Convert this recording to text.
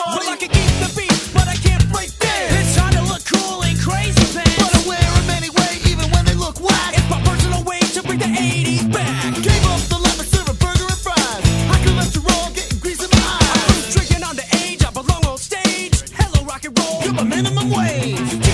Well, I can keep the beat, but I can't break dance. It's trying to look cool in crazy pants, but I wear them anyway, even when they look whack. It's my personal way to bring the 80s back. Gave up the lemon syrup, burger and fries. High cholesterol, getting grease in my eyes. I'm drinking on the age, I belong on stage. Hello, rock and roll, you're my minimum wage.